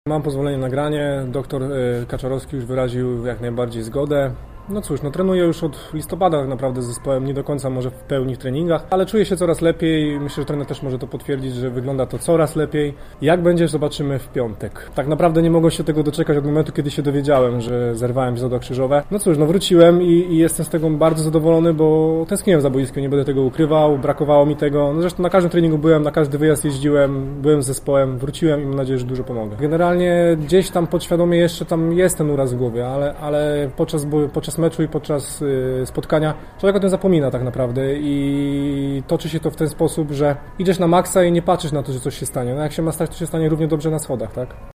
Mam pozwolenie na granie, doktor Kaczorowski już wyraził jak najbardziej zgodę. No cóż, trenuję już od listopada tak naprawdę z zespołem, nie do końca może w pełni w treningach, ale czuję się coraz lepiej. Myślę, że trener też może to potwierdzić, że wygląda to coraz lepiej. Jak będzie, zobaczymy w piątek. Tak naprawdę nie mogłem się tego doczekać od momentu, kiedy się dowiedziałem, że zerwałem źródła krzyżowe. No cóż, wróciłem i jestem z tego bardzo zadowolony, bo tęskniłem za boiskiem, nie będę tego ukrywał, brakowało mi tego. No zresztą na każdym treningu byłem, na każdy wyjazd jeździłem, byłem z zespołem, wróciłem i mam nadzieję, że dużo pomogę. Generalnie gdzieś tam podświadomie jeszcze tam jest ten uraz w głowie, ale podczas meczu i podczas spotkania człowiek o tym zapomina tak naprawdę i toczy się to w ten sposób, że idziesz na maksa i nie patrzysz na to, że coś się stanie. No jak się ma stać, to się stanie równie dobrze na schodach, tak?